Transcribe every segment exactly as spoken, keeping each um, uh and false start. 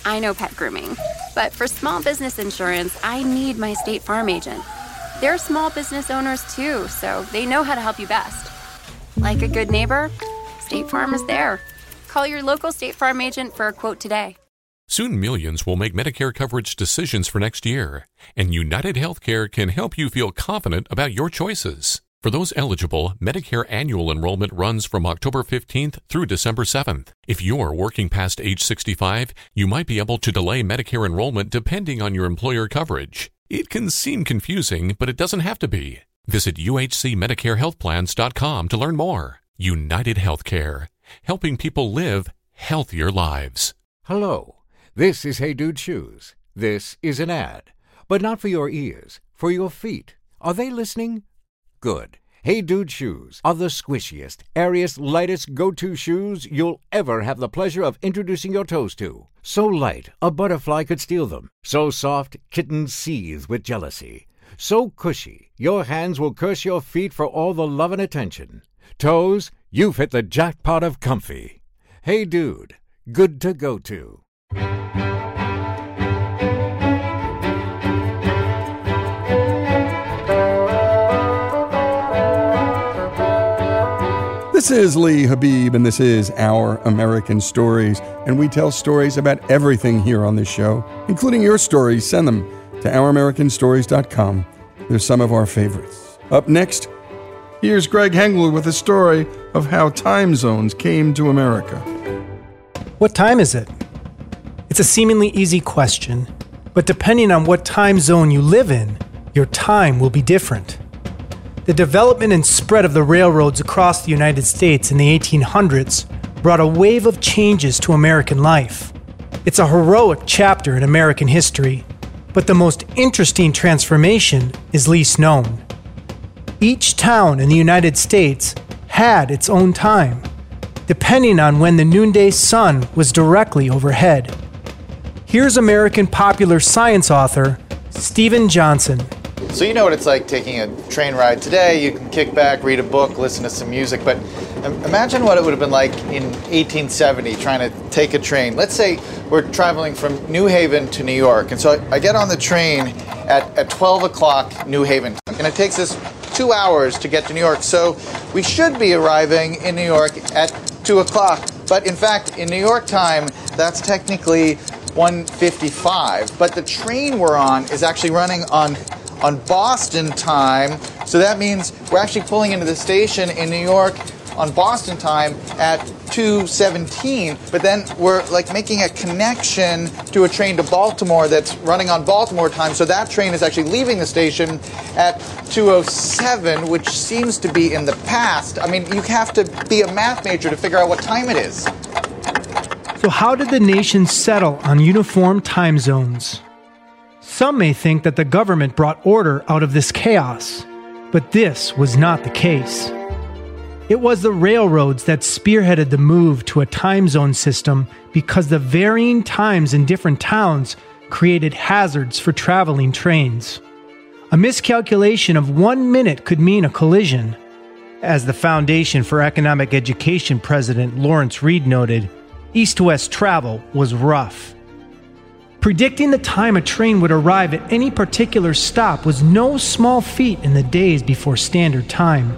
I know pet grooming. But for small business insurance, I need my State Farm agent. They're small business owners too, so they know how to help you best. Like a good neighbor, State Farm is there. Call your local State Farm agent for a quote today. Soon millions will make Medicare coverage decisions for next year, and United Healthcare can help you feel confident about your choices. For those eligible, Medicare annual enrollment runs from October fifteenth through December seventh. If you're working past age sixty-five, you might be able to delay Medicare enrollment depending on your employer coverage. It can seem confusing, but it doesn't have to be. Visit U H C Medicare Health Plans dot com to learn more. United Healthcare, helping people live healthier lives. Hello, this is Hey Dude Shoes. This is an ad, but not for your ears, for your feet. Are they listening? Good. Hey Dude Shoes are the squishiest, airiest, lightest go-to shoes you'll ever have the pleasure of introducing your toes to. So light, a butterfly could steal them. So soft, kittens seethe with jealousy. So cushy, your hands will curse your feet for all the love and attention. Toes, you've hit the jackpot of comfy. Hey Dude, good to go to. This is Lee Habib, and this is Our American Stories, and we tell stories about everything here on this show, including your stories. Send them to our american stories dot com. They're some of our favorites. Up next, here's Greg Hengler with a story of how time zones came to America. What time is it? It's a seemingly easy question, but depending on what time zone you live in, your time will be different. The development and spread of the railroads across the United States in the eighteen hundreds brought a wave of changes to American life. It's a heroic chapter in American history, but the most interesting transformation is least known. Each town in the United States had its own time, depending on when the noonday sun was directly overhead. Here's American popular science author Steven Johnson. So you know what it's like taking a train ride today. You can kick back, read a book, listen to some music, but imagine what it would have been like in eighteen seventy trying to take a train. Let's say we're traveling from New Haven to New York, and so I get on the train at, at twelve o'clock New Haven, and it takes us two hours to get to New York, so we should be arriving in New York at two o'clock, but in fact, in New York time, that's technically one fifty-five, but the train we're on is actually running on on Boston time, so that means we're actually pulling into the station in New York on Boston time at two seventeen, but then we're like making a connection to a train to Baltimore that's running on Baltimore time, so that train is actually leaving the station at two oh seven, which seems to be in the past. I mean, you have to be a math major to figure out what time it is. So how did the nation settle on uniform time zones? Some may think that the government brought order out of this chaos, but this was not the case. It was the railroads that spearheaded the move to a time zone system because the varying times in different towns created hazards for traveling trains. A miscalculation of one minute could mean a collision. As the Foundation for Economic Education president Lawrence Reed noted, east-west travel was rough. Predicting the time a train would arrive at any particular stop was no small feat in the days before standard time.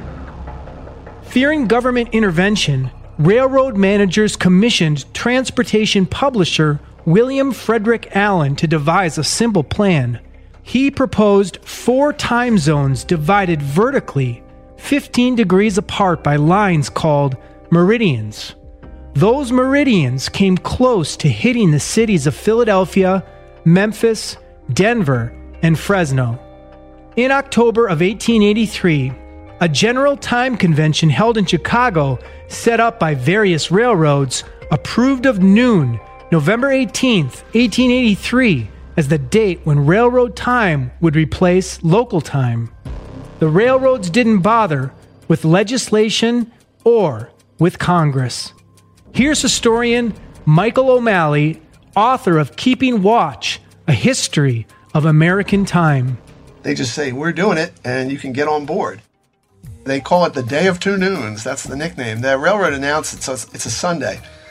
Fearing government intervention, railroad managers commissioned transportation publisher William Frederick Allen to devise a simple plan. He proposed four time zones divided vertically, fifteen degrees apart by lines called meridians. Those meridians came close to hitting the cities of Philadelphia, Memphis, Denver, and Fresno. In October of eighteen eighty-three, a general time convention held in Chicago, set up by various railroads, approved of noon, November eighteenth, eighteen eighty-three, as the date when railroad time would replace local time. The railroads didn't bother with legislation or with Congress. Here's historian Michael O'Malley, author of Keeping Watch, A History of American Time. They just say, we're doing it, and you can get on board. They call it the Day of Two Noons. That's the nickname. The railroad announced it, so it's, it's a Sunday.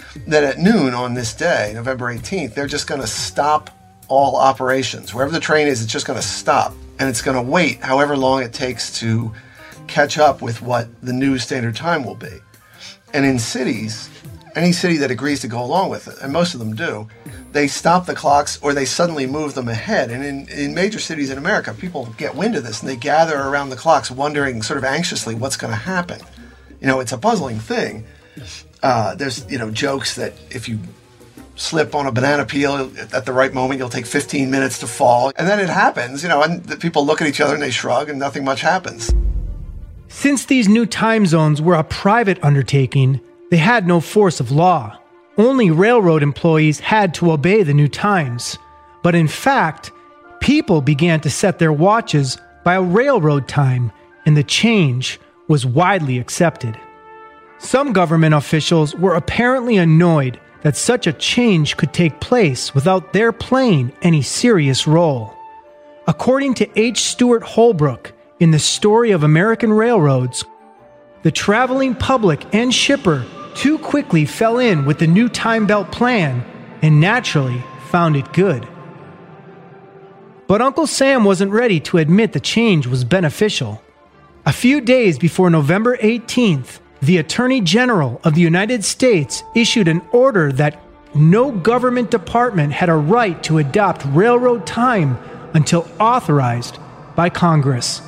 that at noon on this day, November eighteenth, they're just going to stop all operations. Wherever the train is, it's just going to stop. And it's going to wait however long it takes to catch up with what the new standard time will be. And in cities, any city that agrees to go along with it, and most of them do, they stop the clocks or they suddenly move them ahead. And in, in major cities in America, people get wind of this and they gather around the clocks wondering sort of anxiously what's going to happen. You know, it's a puzzling thing. Uh, there's, you know, jokes that if you slip on a banana peel at the right moment, you'll take fifteen minutes to fall. And then it happens, you know, and the people look at each other and they shrug and nothing much happens. Since these new time zones were a private undertaking, they had no force of law. Only railroad employees had to obey the new times. But in fact, people began to set their watches by a railroad time, and the change was widely accepted. Some government officials were apparently annoyed that such a change could take place without their playing any serious role. According to H. Stuart Holbrook in The Story of American Railroads, the traveling public and shipper too quickly fell in with the new time belt plan and naturally found it good. But Uncle Sam wasn't ready to admit the change was beneficial. A few days before November eighteenth, the Attorney General of the United States issued an order that no government department had a right to adopt railroad time until authorized by Congress.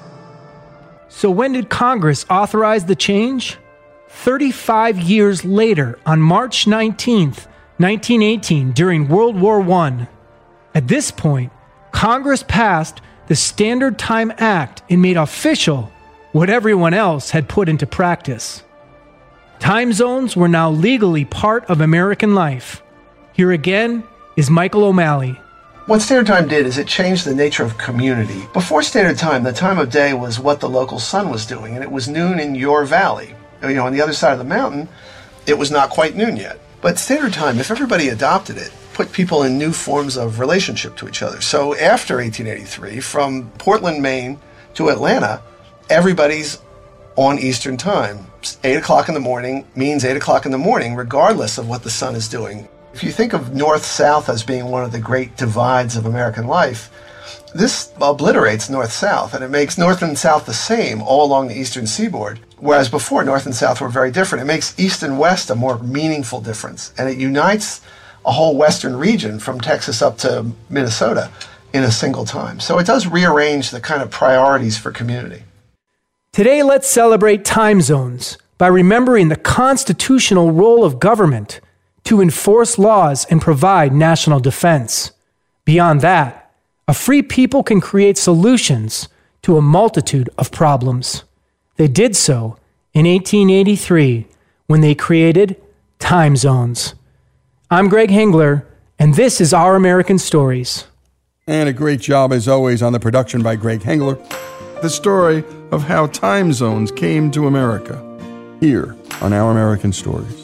So when did Congress authorize the change? thirty-five years later, on March nineteenth, nineteen eighteen, during World War One. At this point, Congress passed the Standard Time Act and made official what everyone else had put into practice. Time zones were now legally part of American life. Here again is Michael O'Malley. What Standard Time did is it changed the nature of community. Before Standard Time, the time of day was what the local sun was doing, and it was noon in your valley. You know, on the other side of the mountain, it was not quite noon yet. But Standard Time, if everybody adopted it, put people in new forms of relationship to each other. So after eighteen eighty-three, from Portland, Maine to Atlanta, everybody's on Eastern Time. eight o'clock in the morning means eight o'clock in the morning, regardless of what the sun is doing. If you think of North-South as being one of the great divides of American life, this obliterates North-South, and it makes North and South the same all along the Eastern Seaboard. Whereas before, North and South were very different. It makes East and West a more meaningful difference, and it unites a whole Western region from Texas up to Minnesota in a single time. So it does rearrange the kind of priorities for community. Today, let's celebrate time zones by remembering the constitutional role of government to enforce laws and provide national defense. Beyond that, a free people can create solutions to a multitude of problems. They did so in eighteen eighty-three when they created time zones. I'm Greg Hengler, and this is Our American Stories. And a great job, as always, on the production by Greg Hengler. The story of how time zones came to America, here on Our American Stories.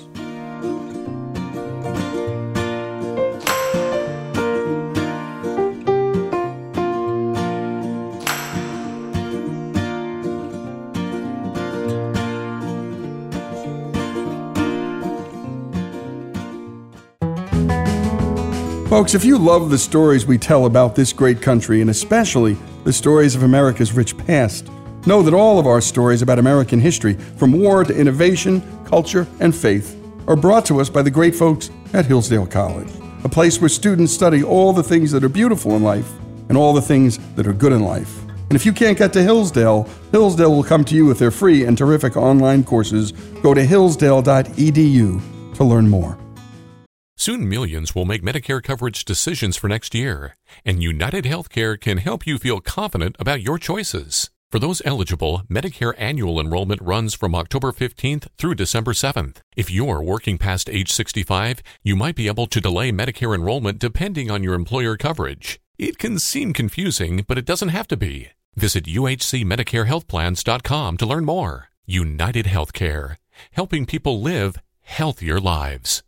Folks, if you love the stories we tell about this great country, and especially the stories of America's rich past, know that all of our stories about American history, from war to innovation, culture, and faith, are brought to us by the great folks at Hillsdale College, a place where students study all the things that are beautiful in life and all the things that are good in life. And if you can't get to Hillsdale, Hillsdale will come to you with their free and terrific online courses. Go to hillsdale dot e d u to learn more. Soon millions will make Medicare coverage decisions for next year, and United Healthcare can help you feel confident about your choices. For those eligible, Medicare annual enrollment runs from October fifteenth through December seventh. If you're working past age sixty-five, you might be able to delay Medicare enrollment depending on your employer coverage. It can seem confusing, but it doesn't have to be. Visit u h c medicare health plans dot com to learn more. United Healthcare, helping people live healthier lives.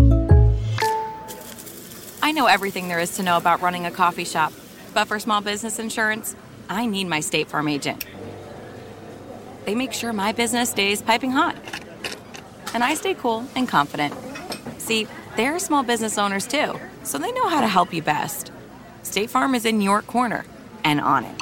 I know everything there is to know about running a coffee shop, but for small business insurance, I need my State Farm agent. They make sure my business stays piping hot, and I stay cool and confident. See, they're small business owners too, so they know how to help you best. State Farm is in your corner and on it.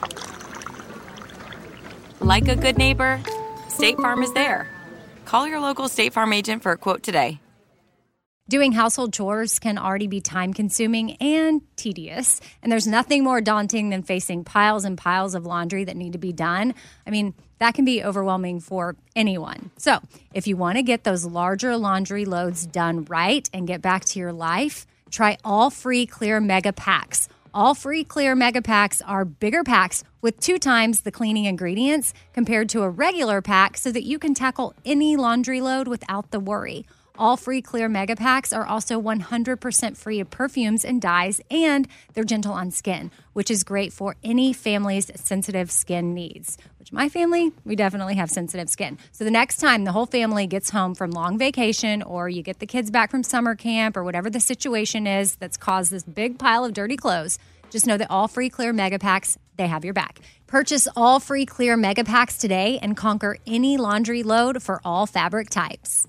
Like a good neighbor, State Farm is there. Call your local State Farm agent for a quote today. Doing household chores can already be time-consuming and tedious, and there's nothing more daunting than facing piles and piles of laundry that need to be done. I mean, that can be overwhelming for anyone. So, if you want to get those larger laundry loads done right and get back to your life, try All Free Clear Mega Packs. All Free Clear Mega Packs are bigger packs with two times the cleaning ingredients compared to a regular pack so that you can tackle any laundry load without the worry. All Free Clear Mega Packs are also one hundred percent free of perfumes and dyes, and they're gentle on skin, which is great for any family's sensitive skin needs. Which my family, we definitely have sensitive skin. So the next time the whole family gets home from long vacation, or you get the kids back from summer camp, or whatever the situation is that's caused this big pile of dirty clothes, just know that All Free Clear Mega Packs, they have your back. Purchase All Free Clear Mega Packs today and conquer any laundry load for all fabric types.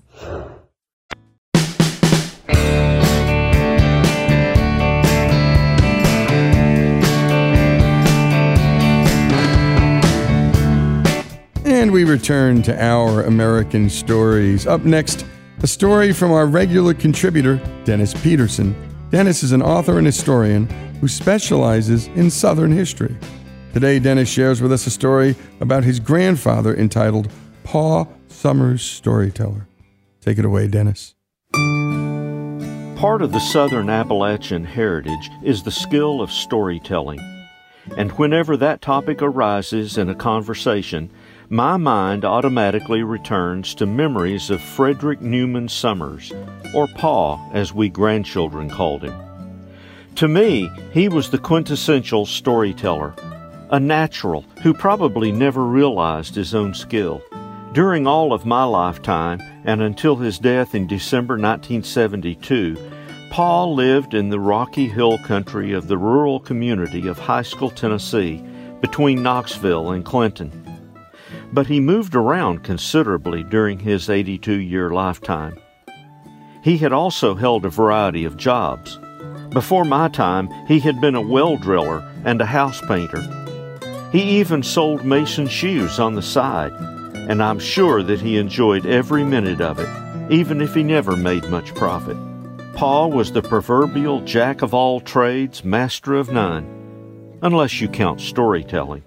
And we return to Our American Stories. Up next, a story from our regular contributor, Dennis Peterson. Dennis is an author and historian who specializes in Southern history. Today, Dennis shares with us a story about his grandfather entitled Pa Summers Storyteller. Take it away, Dennis. Part of the Southern Appalachian heritage is the skill of storytelling. And whenever that topic arises in a conversation, my mind automatically returns to memories of Frederick Newman Summers, or Pa, as we grandchildren called him. To me, he was the quintessential storyteller, a natural who probably never realized his own skill. During all of my lifetime, and until his death in December nineteen seventy-two, Pa lived in the rocky hill country of the rural community of Haskell, Tennessee, between Knoxville and Clinton. But he moved around considerably during his eighty-two-year lifetime. He had also held a variety of jobs. Before my time, he had been a well driller and a house painter. He even sold Mason shoes on the side, and I'm sure that he enjoyed every minute of it, even if he never made much profit. Pa was the proverbial jack of all trades, master of none, unless you count storytelling.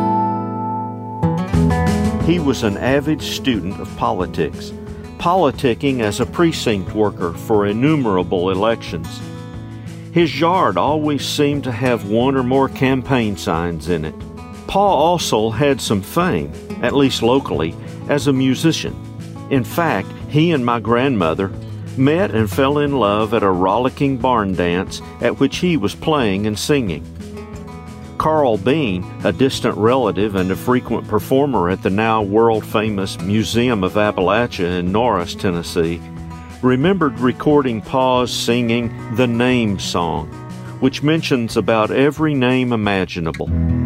He was an avid student of politics, politicking as a precinct worker for innumerable elections. His yard always seemed to have one or more campaign signs in it. Pa also had some fame, at least locally, as a musician. In fact, he and my grandmother met and fell in love at a rollicking barn dance at which he was playing and singing. Carl Bean, a distant relative and a frequent performer at the now world-famous Museum of Appalachia in Norris, Tennessee, remembered recording Pa's singing the Name Song, which mentions about every name imaginable.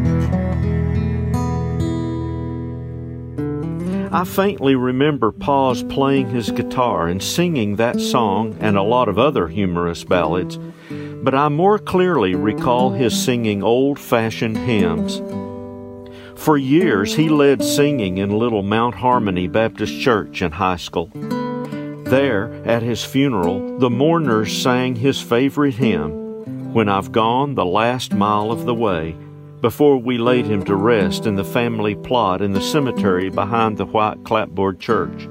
I faintly remember Pa's playing his guitar and singing that song and a lot of other humorous ballads, but I more clearly recall his singing old-fashioned hymns. For years, he led singing in Little Mount Harmony Baptist Church in Haskell. There, at his funeral, the mourners sang his favorite hymn, "When I've Gone the Last Mile of the Way," before we laid him to rest in the family plot in the cemetery behind the white clapboard church.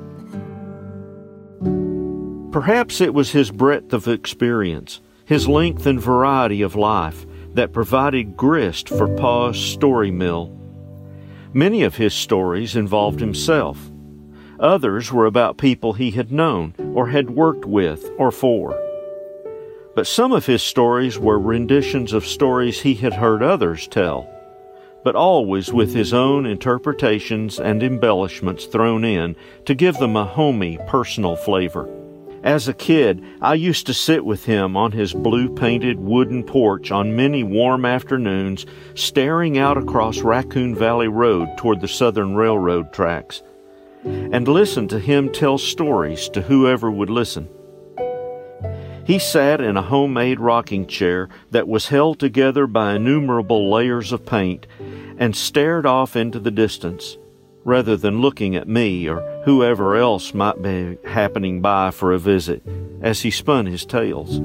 Perhaps it was his breadth of experience, his length and variety of life, that provided grist for Pa's story mill. Many of his stories involved himself. Others were about people he had known or had worked with or for. But some of his stories were renditions of stories he had heard others tell, but always with his own interpretations and embellishments thrown in to give them a homey, personal flavor. As a kid, I used to sit with him on his blue-painted wooden porch on many warm afternoons, staring out across Raccoon Valley Road toward the Southern Railroad tracks, and listen to him tell stories to whoever would listen. he sat in a homemade rocking chair that was held together by innumerable layers of paint and stared off into the distance, rather than looking at me or whoever else might be happening by for a visit as he spun his tales.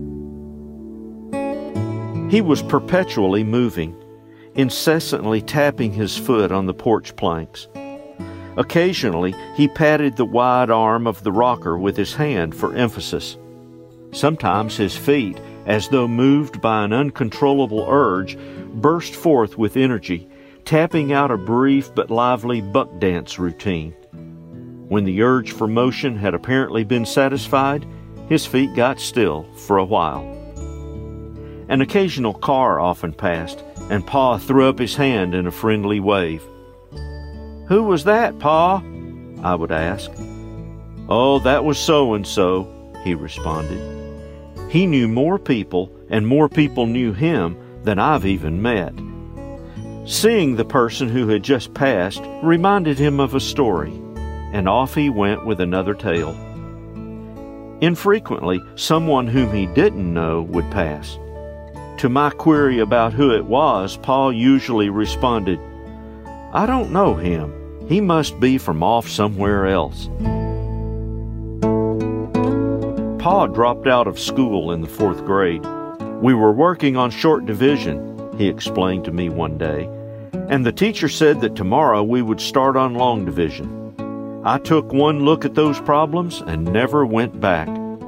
He was perpetually moving, incessantly tapping his foot on the porch planks. Occasionally, he patted the wide arm of the rocker with his hand for emphasis. Sometimes his feet, as though moved by an uncontrollable urge, burst forth with energy, tapping out a brief but lively buck dance routine. When the urge for motion had apparently been satisfied, his feet got still for a while. An occasional car often passed, and Pa threw up his hand in a friendly wave. "Who was that, Pa?" I would ask. "Oh, that was so-and-so," he responded. He knew more people, and more people knew him than I've even met. Seeing the person who had just passed reminded him of a story, and off he went with another tale. Infrequently, someone whom he didn't know would pass. To my query about who it was, Pa usually responded, "I don't know him. He must be from off somewhere else." Pa dropped out of school in the fourth grade. "We were working on short division," he explained to me one day, "and the teacher said that tomorrow we would start on long division. I took one look at those problems and never went back."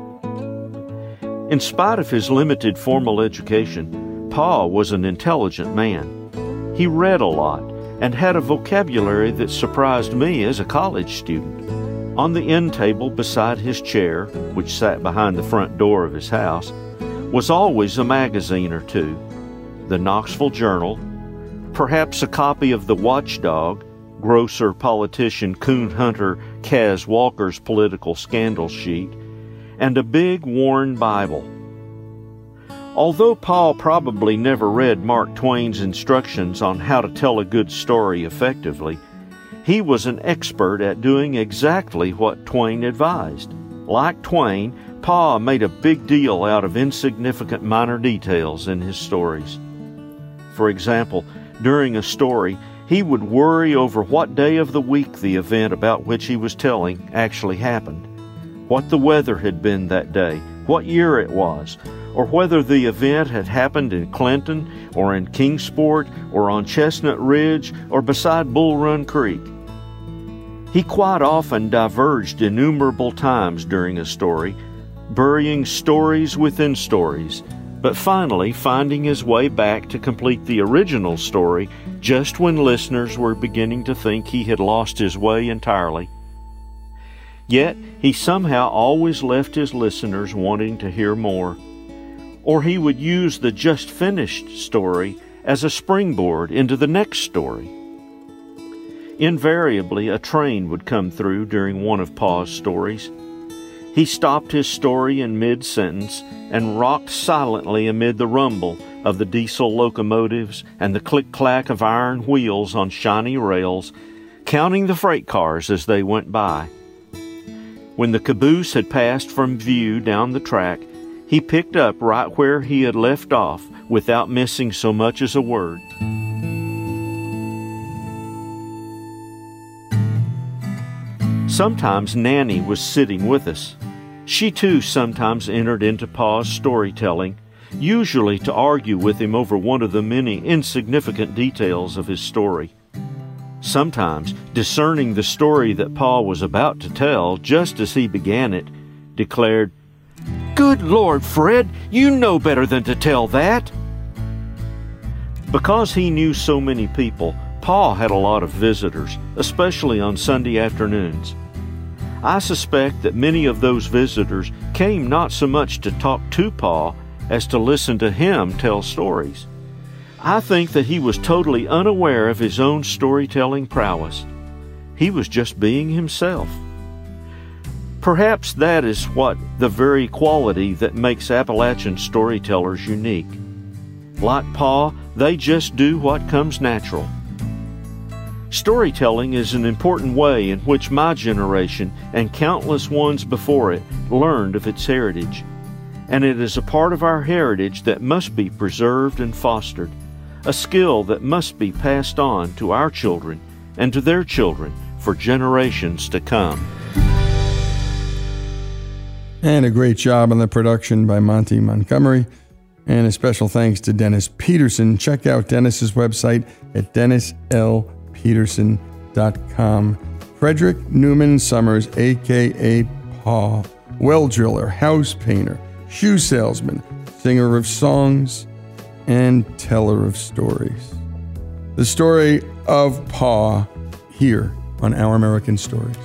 In spite of his limited formal education, Pa was an intelligent man. He read a lot and had a vocabulary that surprised me as a college student. On the end table beside his chair, which sat behind the front door of his house, was always a magazine or two, the Knoxville Journal, perhaps a copy of the Watchdog, grocer politician coon hunter Kaz Walker's political scandal sheet, and a big worn Bible. Although Paul probably never read Mark Twain's instructions on how to tell a good story effectively, he was an expert at doing exactly what Twain advised. Like Twain, Pa made a big deal out of insignificant minor details in his stories. For example, during a story, he would worry over what day of the week the event about which he was telling actually happened, what the weather had been that day, what year it was, or whether the event had happened in Clinton or in Kingsport or on Chestnut Ridge or beside Bull Run Creek. He quite often diverged innumerable times during a story, burying stories within stories, but finally finding his way back to complete the original story just when listeners were beginning to think he had lost his way entirely. Yet he somehow always left his listeners wanting to hear more. Or he would use the just finished story as a springboard into the next story. Invariably, a train would come through during one of Pa's stories. He stopped his story in mid-sentence and rocked silently amid the rumble of the diesel locomotives and the click-clack of iron wheels on shiny rails, counting the freight cars as they went by. When the caboose had passed from view down the track, he picked up right where he had left off without missing so much as a word. Sometimes Nanny was sitting with us. She too sometimes entered into Pa's storytelling, usually to argue with him over one of the many insignificant details of his story. Sometimes, discerning the story that Pa was about to tell just as he began it, declared, "Good Lord, Fred, you know better than to tell that." Because he knew so many people, Pa had a lot of visitors, especially on Sunday afternoons. I suspect that many of those visitors came not so much to talk to Pa as to listen to him tell stories. I think that he was totally unaware of his own storytelling prowess. He was just being himself. Perhaps that is what the very quality that makes Appalachian storytellers unique. Like Pa, they just do what comes natural. Storytelling is an important way in which my generation and countless ones before it learned of its heritage. and it is a part of our heritage that must be preserved and fostered, a skill that must be passed on to our children and to their children for generations to come. And a great job on the production by Monty Montgomery. And a special thanks to Dennis Peterson. Check out Dennis's website at dennis l peterson dot com. Frederick Newman Summers, a k a. Pa, well driller, house painter, shoe salesman, singer of songs, and teller of stories. The story of Pa here on Our American Stories.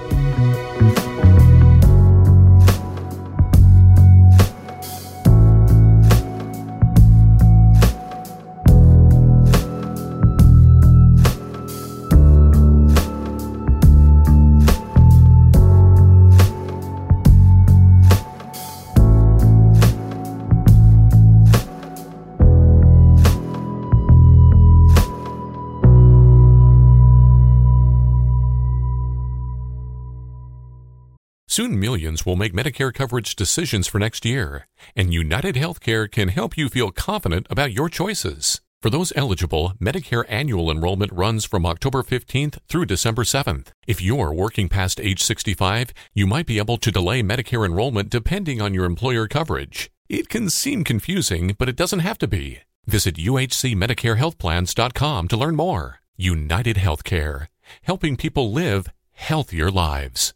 Soon millions will make Medicare coverage decisions for next year, and United Healthcare can help you feel confident about your choices. For those eligible, Medicare annual enrollment runs from October fifteenth through December seventh. If you're working past age sixty-five, you might be able to delay Medicare enrollment depending on your employer coverage. It can seem confusing, but it doesn't have to be. Visit u h c medicare health plans dot com to learn more. United Healthcare, helping people live healthier lives.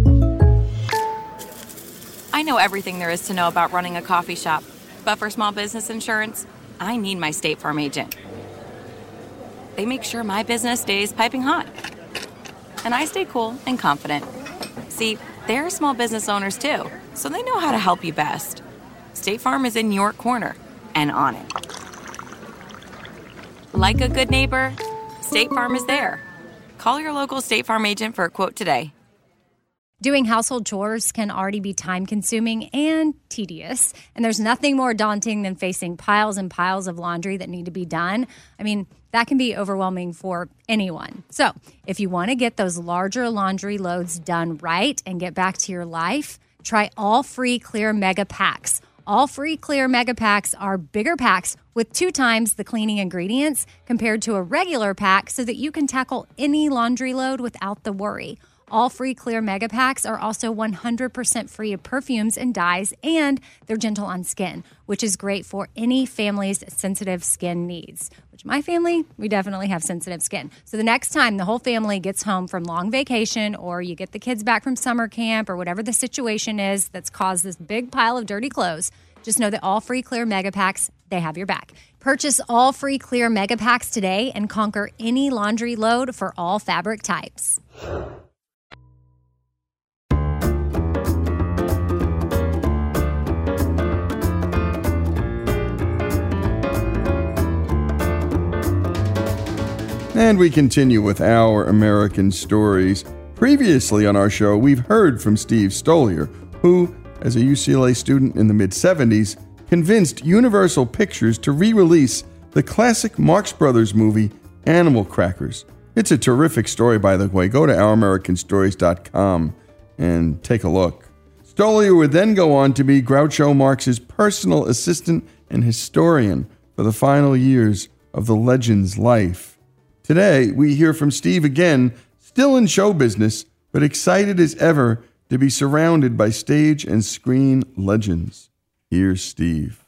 I know everything there is to know about running a coffee shop, but for small business insurance, I need my State Farm agent. They make sure my business stays piping hot, and I stay cool and confident. See, they're small business owners too, so they know how to help you best. State Farm is in your corner and on it. Like a good neighbor, State Farm is there. Call your local State Farm agent for a quote today. Doing household chores can already be time-consuming and tedious, and there's nothing more daunting than facing piles and piles of laundry that need to be done. I mean, that can be overwhelming for anyone. So, if you want to get those larger laundry loads done right and get back to your life, try All Free Clear Mega Packs. All Free Clear Mega Packs are bigger packs with two times the cleaning ingredients compared to a regular pack so that you can tackle any laundry load without the worry. All Free Clear Mega Packs are also one hundred percent free of perfumes and dyes, and they're gentle on skin, which is great for any family's sensitive skin needs. Which my family, we definitely have sensitive skin. So the next time the whole family gets home from long vacation, or you get the kids back from summer camp, or whatever the situation is that's caused this big pile of dirty clothes, just know that All Free Clear Mega Packs, they have your back. Purchase All Free Clear Mega Packs today and conquer any laundry load for all fabric types. And we continue with Our American Stories. Previously on our show, we've heard from Steve Stoliar, who, as a U C L A student in the mid-seventies, convinced Universal Pictures to re-release the classic Marx Brothers movie, Animal Crackers. It's a terrific story, by the way. Go to our american stories dot com and take a look. Stoliar would then go on to be Groucho Marx's personal assistant and historian for the final years of the legend's life. Today, we hear from Steve again, still in show business, but excited as ever to be surrounded by stage and screen legends. Here's Steve.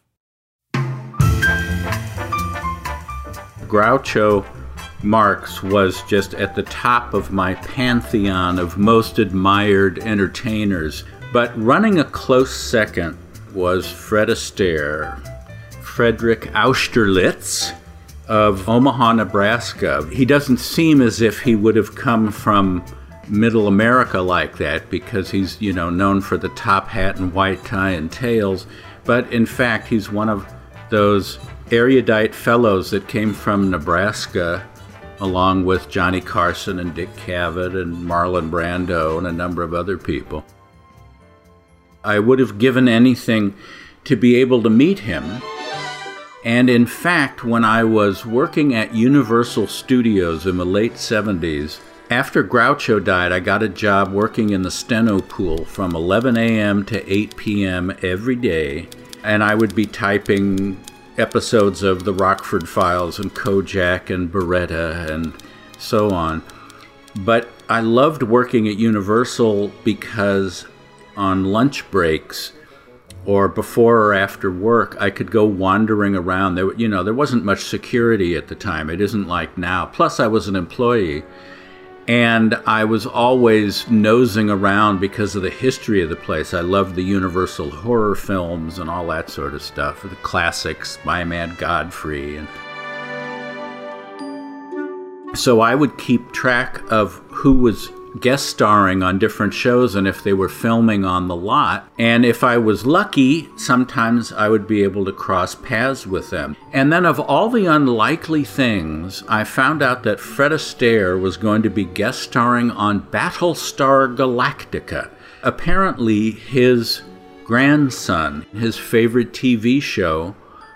Groucho Marx was just at the top of my pantheon of most admired entertainers, but running a close second was Fred Astaire, Frederick Austerlitz of Omaha, Nebraska. He doesn't seem as if he would have come from middle America like that, because he's, you know, known for the top hat and white tie and tails, but in fact he's one of those erudite fellows that came from Nebraska, along with Johnny Carson and Dick Cavett and Marlon Brando and a number of other people. I would have given anything to be able to meet him. And in fact, when I was working at Universal Studios in the late seventies, After Groucho died, I got a job working in the steno pool from eleven a.m. to eight p.m. every day, and I would be typing episodes of The Rockford Files and Kojak and Beretta and so on. But I loved working at Universal because on lunch breaks or before or after work, I could go wandering around. There, you know, there wasn't much security at the time. It isn't like now. Plus, I was an employee. And I was always nosing around because of the history of the place. I loved the Universal horror films and all that sort of stuff, the classics, My Man Godfrey. And so I would keep track of who was guest starring on different shows and if they were filming on the lot. And if I was lucky, sometimes I would be able to cross paths with them. And then of all the unlikely things, I found out that Fred Astaire was going to be guest starring on Battlestar Galactica. Apparently his grandson, his favorite T V show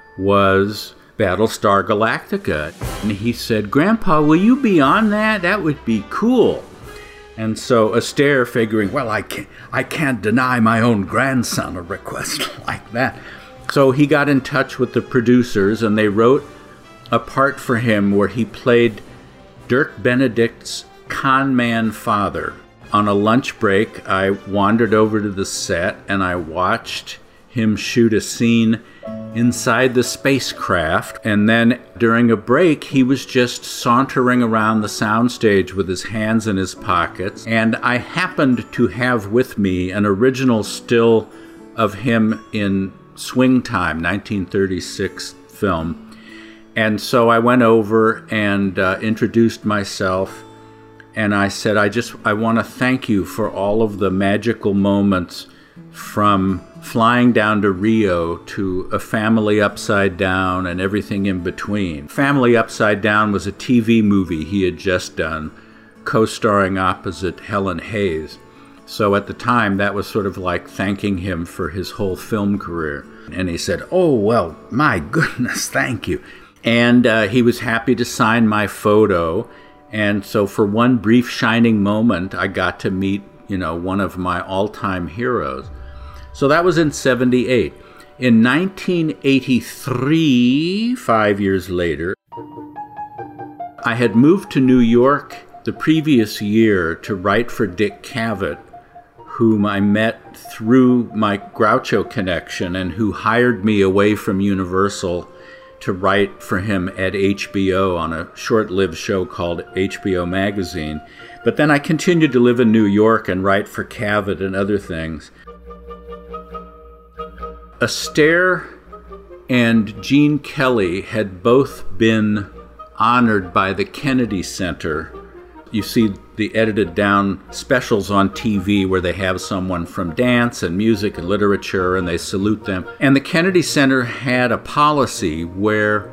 was Battlestar Galactica. And he said, "Grandpa, will you be on that? That would be cool." And so Astaire, figuring, well, I can't, I can't deny my own grandson a request like that. So he got in touch with the producers, and they wrote a part for him where he played Dirk Benedict's con man father. On a lunch break, I wandered over to the set, and I watched him shoot a scene inside the spacecraft, and then during a break he was just sauntering around the soundstage with his hands in his pockets, and I happened to have with me an original still of him in Swing Time, nineteen thirty-six film, and so I went over and uh, introduced myself, and I said, I just I want to thank you for all of the magical moments from flying down to Rio to A Family Upside Down and everything in between. Family Upside Down was a T V movie he had just done, co-starring opposite Helen Hayes. So at the time, that was sort of like thanking him for his whole film career. And he said, "Oh, well, my goodness, thank you." And uh, he was happy to sign my photo. And so for one brief shining moment, I got to meet, you know, one of my all-time heroes. So that was in seventy-eight. In nineteen eighty-three, five years later, I had moved to New York the previous year to write for Dick Cavett, whom I met through my Groucho connection and who hired me away from Universal to write for him at H B O on a short-lived show called H B O Magazine. But then I continued to live in New York and write for Cavett and other things. Astaire and Gene Kelly had both been honored by the Kennedy Center. You see the edited down specials on T V where they have someone from dance and music and literature and they salute them. And the Kennedy Center had a policy where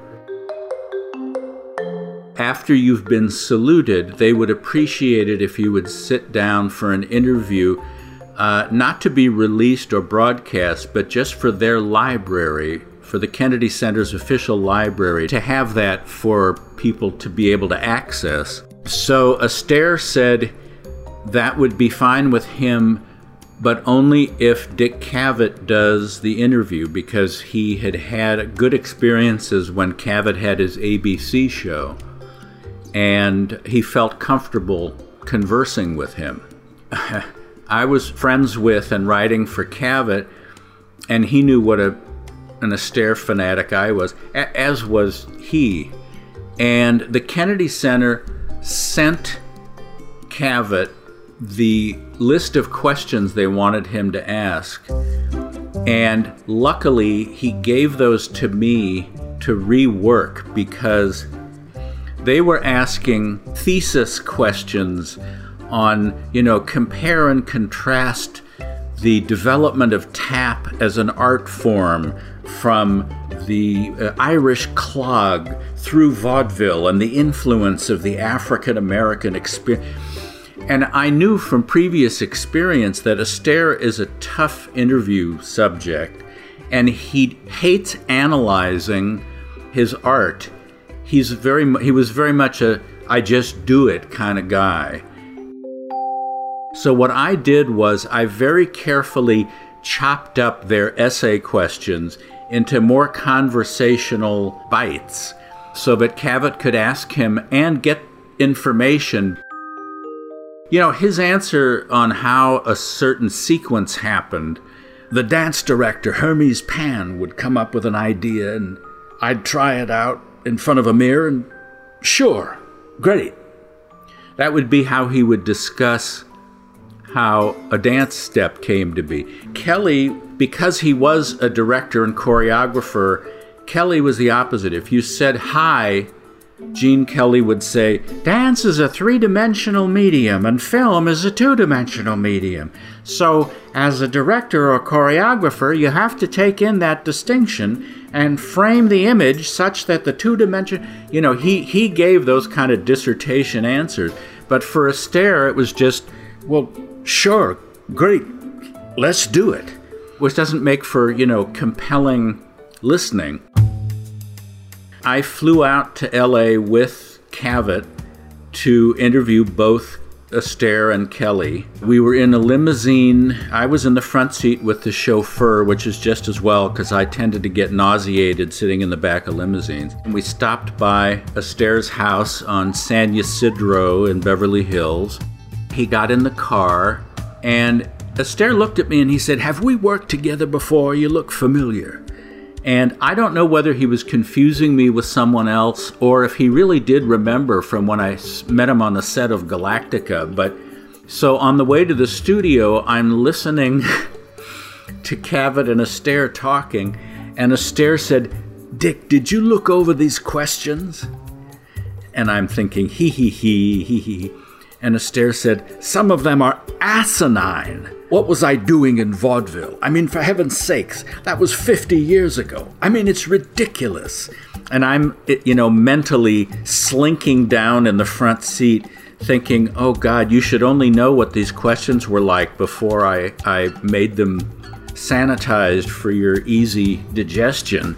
after you've been saluted, they would appreciate it if you would sit down for an interview, uh, not to be released or broadcast, but just for their library, for the Kennedy Center's official library, to have that for people to be able to access. So Astaire said that would be fine with him, but only if Dick Cavett does the interview, because he had had good experiences when Cavett had his A B C show, and he felt comfortable conversing with him. I was friends with and writing for Cavett, and he knew what a an Astaire fanatic I was, as was he. And the Kennedy Center sent Cavett the list of questions they wanted him to ask. And luckily, he gave those to me to rework, because they were asking thesis questions on, you know, compare and contrast the development of tap as an art form from the uh, Irish clog through vaudeville and the influence of the African American experience. And I knew from previous experience that Astaire is a tough interview subject, and he hates analyzing his art. He's very he was very much a I just do it kind of guy. So what I did was I very carefully chopped up their essay questions into more conversational bites so that Cavett could ask him and get information. You know, his answer on how a certain sequence happened, the dance director, Hermes Pan, would come up with an idea and I'd try it out in front of a mirror and sure, great. That would be how he would discuss how a dance step came to be. Kelly, because he was a director and choreographer, Kelly was the opposite. If you said hi, Gene Kelly would say, dance is a three-dimensional medium and film is a two-dimensional medium. So as a director or choreographer, you have to take in that distinction and frame the image such that the two-dimension, you know, he, he gave those kind of dissertation answers. But for Astaire, it was just, well, sure, great, let's do it. Which doesn't make for, you know, compelling listening. I flew out to L A with Cavett to interview both Astaire and Kelly. We were in a limousine. I was in the front seat with the chauffeur, which is just as well because I tended to get nauseated sitting in the back of limousines. And we stopped by Astaire's house on San Ysidro in Beverly Hills. He got in the car and Astaire looked at me and he said, have we worked together before? You look familiar. And I don't know whether he was confusing me with someone else or if he really did remember from when I met him on the set of Galactica. But so on the way to the studio, I'm listening to Cavett and Astaire talking. And Astaire said, Dick, did you look over these questions? And I'm thinking, hee hee hee hee hee. And Astaire said, some of them are asinine. What was I doing in vaudeville? I mean, for heaven's sakes, that was fifty years ago. I mean, it's ridiculous. And I'm, you know, mentally slinking down in the front seat thinking, oh, God, you should only know what these questions were like before I, I made them sanitized for your easy digestion.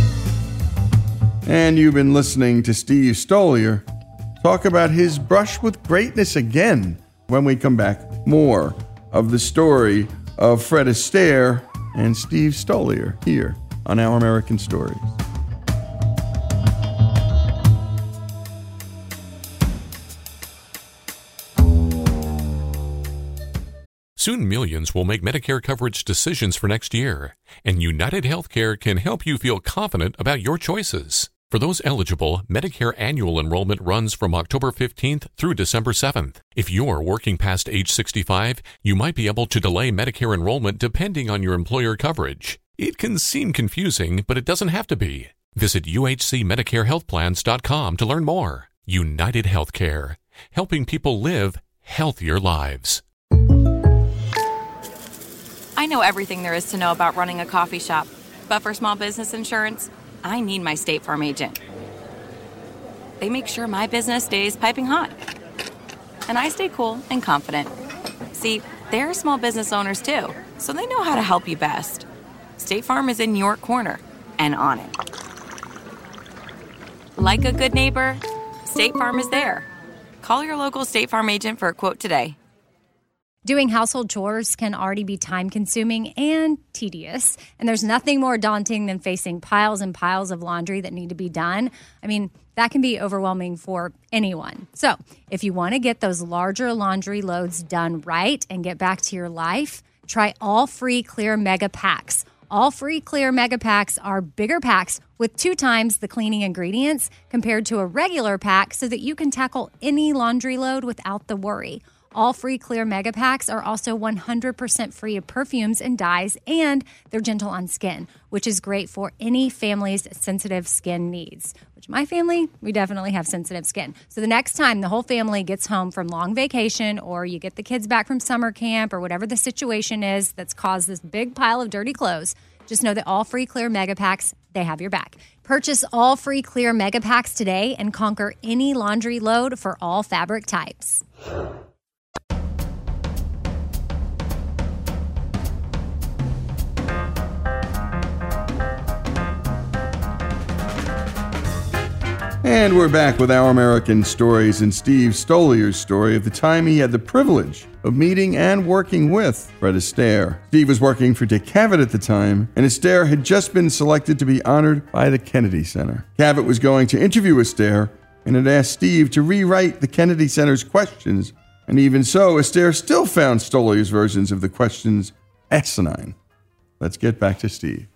And you've been listening to Steve Stoliar talk about his brush with greatness again. When we come back, more of the story of Fred Astaire and Steve Stoliar here on Our American Stories. Soon millions will make Medicare coverage decisions for next year, and United Healthcare can help you feel confident about your choices. For those eligible, Medicare annual enrollment runs from October fifteenth through December seventh. If you're working past age sixty-five, you might be able to delay Medicare enrollment depending on your employer coverage. It can seem confusing, but it doesn't have to be. Visit U H C Medicare Health Plans dot com to learn more. United Healthcare, helping people live healthier lives. I know everything there is to know about running a coffee shop, but for small business insurance, I need my State Farm agent. They make sure my business stays piping hot. And I stay cool and confident. See, they're small business owners too, so they know how to help you best. State Farm is in your corner and on it. Like a good neighbor, State Farm is there. Call your local State Farm agent for a quote today. Doing household chores can already be time-consuming and tedious, and there's nothing more daunting than facing piles and piles of laundry that need to be done. I mean, that can be overwhelming for anyone. So, if you want to get those larger laundry loads done right and get back to your life, try all free Clear Mega Packs. All free Clear Mega Packs are bigger packs with two times the cleaning ingredients compared to a regular pack so that you can tackle any laundry load without the worry. All free Clear Mega Packs are also one hundred percent free of perfumes and dyes, and they're gentle on skin, which is great for any family's sensitive skin needs. Which my family, we definitely have sensitive skin. So the next time the whole family gets home from long vacation, or you get the kids back from summer camp, or whatever the situation is that's caused this big pile of dirty clothes, just know that all free Clear Mega Packs, they have your back. Purchase all free Clear Mega Packs today and conquer any laundry load for all fabric types. And we're back with Our American Stories and Steve Stolier's story of the time he had the privilege of meeting and working with Fred Astaire. Steve was working for Dick Cavett at the time, and Astaire had just been selected to be honored by the Kennedy Center. Cavett was going to interview Astaire and had asked Steve to rewrite the Kennedy Center's questions, and even so, Astaire still found Stolier's versions of the questions asinine. Let's get back to Steve.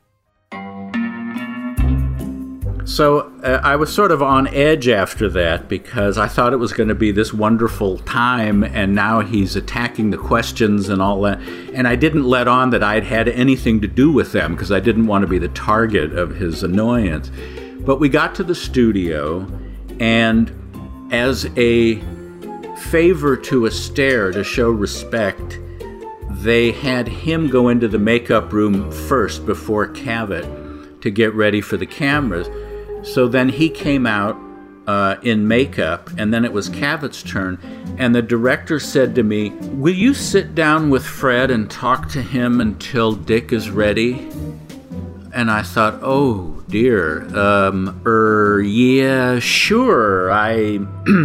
So uh, I was sort of on edge after that because I thought it was going to be this wonderful time, and now he's attacking the questions and all that. And I didn't let on that I'd had anything to do with them because I didn't want to be the target of his annoyance. But we got to the studio, and as a favor to Astaire, to show respect, they had him go into the makeup room first before Cavett to get ready for the cameras. So then he came out uh, in makeup, and then it was Cavett's turn. And the director said to me, "Will you sit down with Fred and talk to him until Dick is ready?" And I thought, oh dear, um, er, yeah, sure. I.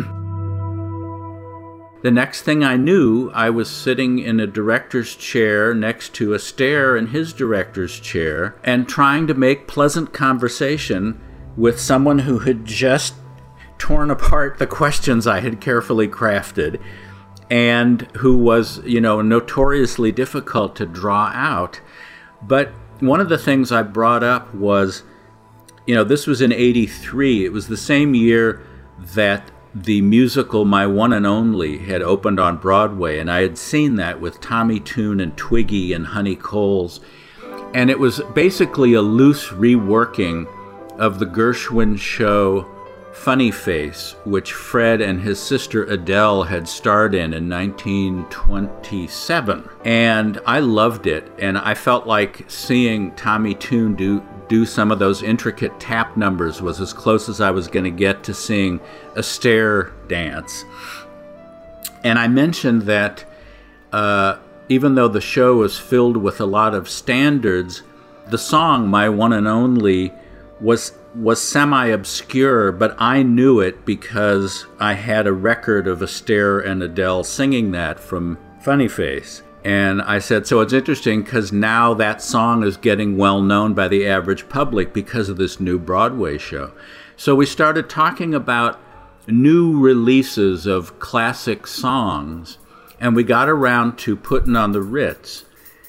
The next thing I knew, I was sitting in a director's chair next to Astaire in his director's chair and trying to make pleasant conversation with someone who had just torn apart the questions I had carefully crafted and who was, you know, notoriously difficult to draw out. But one of the things I brought up was, you know, this was in eighty-three. It was the same year that the musical My One and Only had opened on Broadway, and I had seen that with Tommy Tune and Twiggy and Honey Coles. And it was basically a loose reworking of the Gershwin show Funny Face, which Fred and his sister Adele had starred in in nineteen twenty-seven. And I loved it, and I felt like seeing Tommy Tune do do some of those intricate tap numbers was as close as I was going to get to seeing Astaire dance. And I mentioned that uh, even though the show was filled with a lot of standards, the song My One and Only was was semi-obscure, but I knew it because I had a record of Astaire and Adele singing that from Funny Face. And I said, so it's interesting because now that song is getting well known by the average public because of this new Broadway show. So we started talking about new releases of classic songs, and we got around to Puttin' on the Ritz.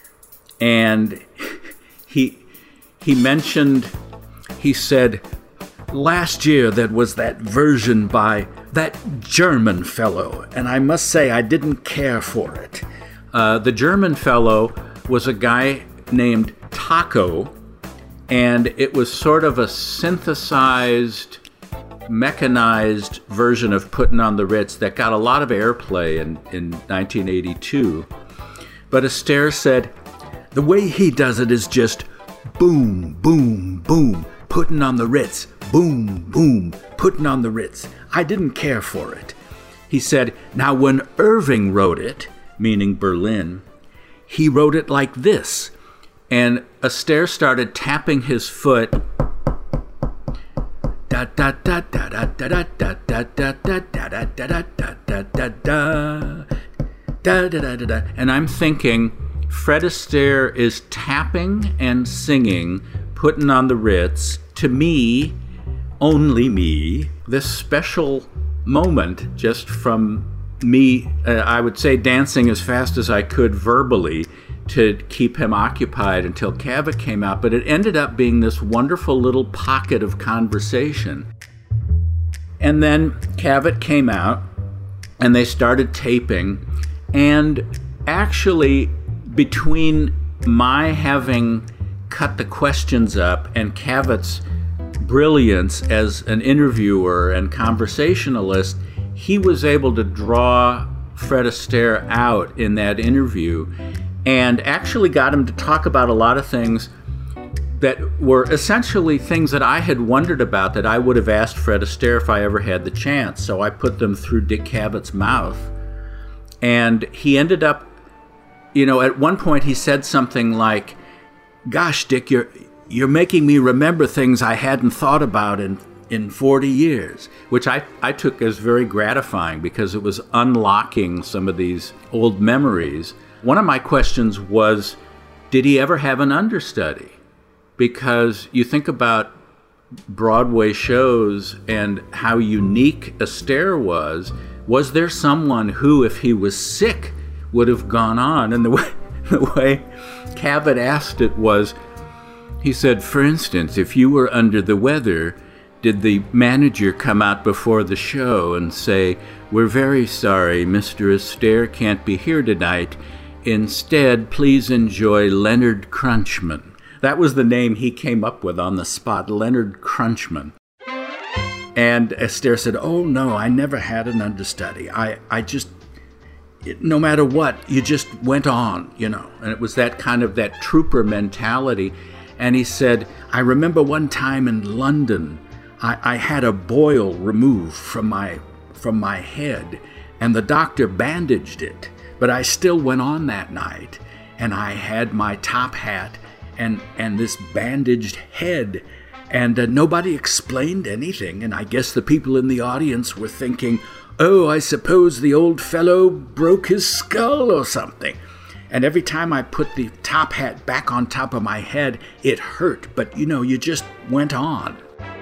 And he he mentioned, he said, last year there was that version by that German fellow, and I must say I didn't care for it. Uh, the German fellow was a guy named Taco, and it was sort of a synthesized, mechanized version of Puttin' on the Ritz that got a lot of airplay in, in nineteen eighty-two. But Astaire said, the way he does it is just boom, boom, boom, Puttin' on the Ritz, boom, boom, Puttin' on the Ritz. I didn't care for it. He said, now when Irving wrote it, meaning Berlin, he wrote it like this. And Astaire started tapping his foot. Da da da da da da da da da da da da da da da da da da da da. And I'm thinking, Fred Astaire is tapping and singing Puttin' on the Ritz to me, only me, this special moment just from me, uh, I would say, dancing as fast as I could verbally to keep him occupied until Cavett came out. But it ended up being this wonderful little pocket of conversation. And then Cavett came out, and they started taping. And actually, between my having cut the questions up and Cavett's brilliance as an interviewer and conversationalist, he was able to draw Fred Astaire out in that interview and actually got him to talk about a lot of things that were essentially things that I had wondered about that I would have asked Fred Astaire if I ever had the chance. So I put them through Dick Cavett's mouth. And he ended up, you know, at one point he said something like, gosh, Dick, you're, you're making me remember things I hadn't thought about in in forty years, which I, I took as very gratifying because it was unlocking some of these old memories. One of my questions was, did he ever have an understudy? Because you think about Broadway shows and how unique Astaire was. Was there someone who, if he was sick, would have gone on? And the way, the way Cavett asked it was, he said, for instance, if you were under the weather, did the manager come out before the show and say, we're very sorry, Mister Astaire can't be here tonight. Instead, please enjoy Leonard Crunchman. That was the name he came up with on the spot, Leonard Crunchman. And Astaire said, oh, no, I never had an understudy. I, I just, it, no matter what, you just went on, you know. And it was that kind of that trooper mentality. And he said, I remember one time in London, I, I had a boil removed from my, from my head, and the doctor bandaged it. But I still went on that night, and I had my top hat and, and this bandaged head, and uh, nobody explained anything. And I guess the people in the audience were thinking, oh, I suppose the old fellow broke his skull or something. And every time I put the top hat back on top of my head, it hurt. But, you know, you just went on.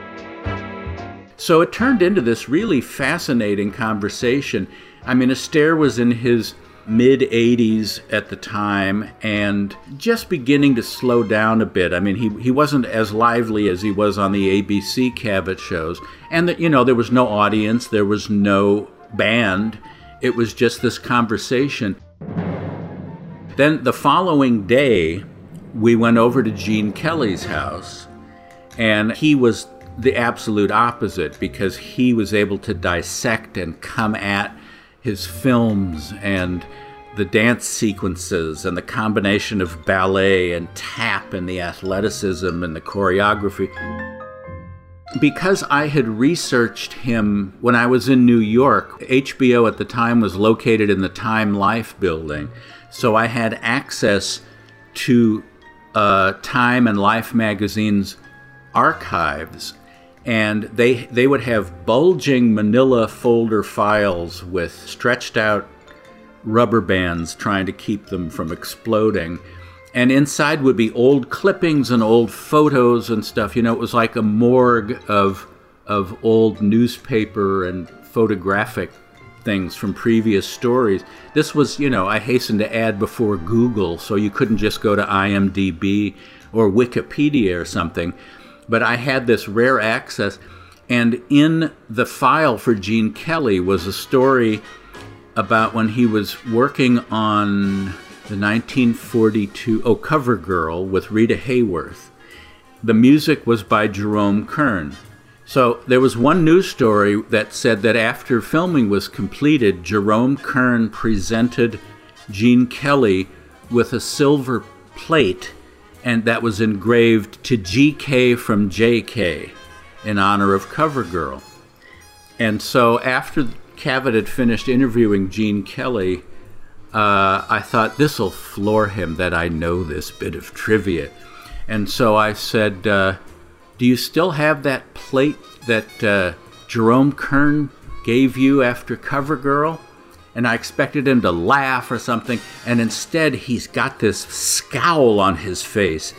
So it turned into this really fascinating conversation. I mean, Astaire was in his mid-eighties at the time and just beginning to slow down a bit. I mean, he, he wasn't as lively as he was on the A B C Cavett shows. And, that, you know, there was no audience, there was no band. It was just this conversation. Then the following day, we went over to Gene Kelly's house, and he was the absolute opposite because he was able to dissect and come at his films and the dance sequences and the combination of ballet and tap and the athleticism and the choreography. Because I had researched him when I was in New York, H B O at the time was located in the Time Life building, so I had access to uh, Time and Life magazine's archives. And they they would have bulging manila folder files with stretched out rubber bands trying to keep them from exploding. And inside would be old clippings and old photos and stuff. You know, it was like a morgue of of old newspaper and photographic things from previous stories. This was, you know, I hasten to add, before Google, so you couldn't just go to I M D B or Wikipedia or something. But I had this rare access, and in the file for Gene Kelly was a story about when he was working on the nineteen forty-two, oh, Cover Girl with Rita Hayworth. The music was by Jerome Kern. So there was one news story that said that after filming was completed, Jerome Kern presented Gene Kelly with a silver plate, and that was engraved to G K from J K in honor of Cover Girl. And so after Cavett had finished interviewing Gene Kelly, uh, I thought, this'll floor him that I know this bit of trivia. And so I said, uh, do you still have that plate that uh, Jerome Kern gave you after Cover Girl? And I expected him to laugh or something, and instead he's got this scowl on his face.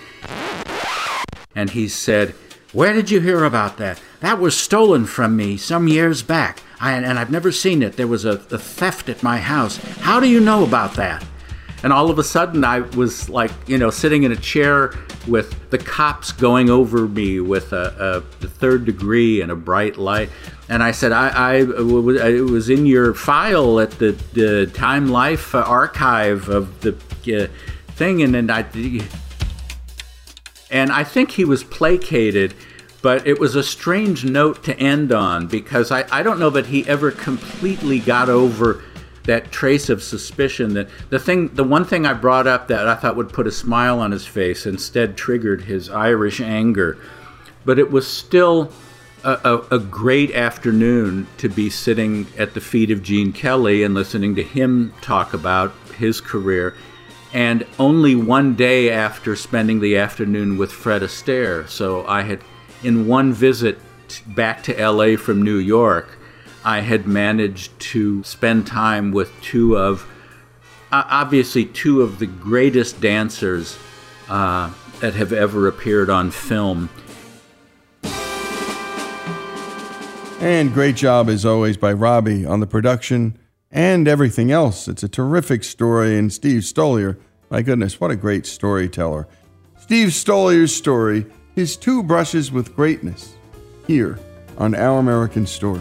And he said, where did you hear about that? That was stolen from me some years back, I, and I've never seen it. There was a, a theft at my house. How do you know about that? And all of a sudden I was like, you know, sitting in a chair with the cops going over me with a, a, a third degree and a bright light. And I said, I, I, it was in your file at the, the Time Life archive of the uh, thing. And then I, and I think he was placated, but it was a strange note to end on, because I, I don't know that he ever completely got over that trace of suspicion. That the thing, the one thing I brought up that I thought would put a smile on his face instead triggered his Irish anger. But it was still a, a, a great afternoon to be sitting at the feet of Gene Kelly and listening to him talk about his career. And only one day after spending the afternoon with Fred Astaire. So I had, in one visit back to L A from New York, I had managed to spend time with two of, uh, obviously two of the greatest dancers uh, that have ever appeared on film. And great job, as always, by Robbie on the production and everything else. It's a terrific story, and Steve Stoliar, my goodness, what a great storyteller. Steve Stoliar's story, his two brushes with greatness, here on Our American Story.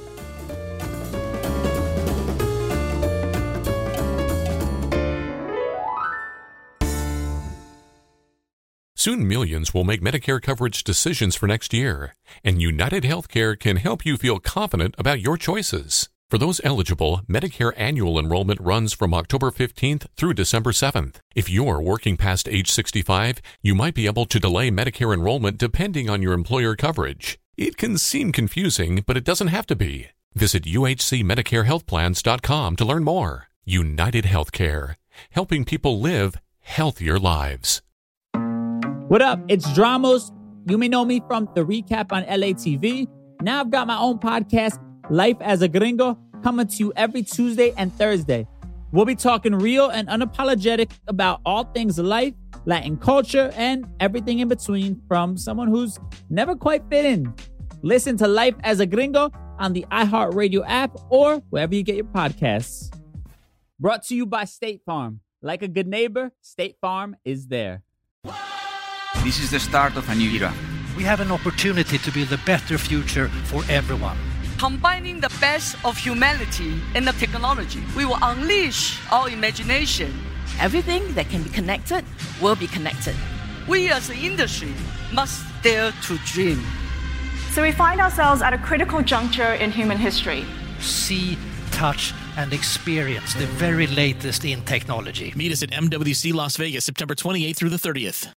Soon millions will make Medicare coverage decisions for next year, and United Healthcare can help you feel confident about your choices. For those eligible, Medicare annual enrollment runs from October fifteenth through December seventh. If you're working past age sixty-five, you might be able to delay Medicare enrollment depending on your employer coverage. It can seem confusing, but it doesn't have to be. Visit U H C Medicare Health Plans dot com to learn more. United Healthcare, helping people live healthier lives. What up? It's Dramos. You may know me from the recap on L A T V. Now I've got my own podcast, Life as a Gringo, coming to you every Tuesday and Thursday. We'll be talking real and unapologetic about all things life, Latin culture, and everything in between from someone who's never quite fit in. Listen to Life as a Gringo on the iHeartRadio app or wherever you get your podcasts. Brought to you by State Farm. Like a good neighbor, State Farm is there. This is the start of a new era. We have an opportunity to build a better future for everyone. Combining the best of humanity and the technology, we will unleash our imagination. Everything that can be connected will be connected. We as an industry must dare to dream. So we find ourselves at a critical juncture in human history. See, touch, and experience the very latest in technology. Meet us at M W C Las Vegas, September twenty-eighth through the thirtieth.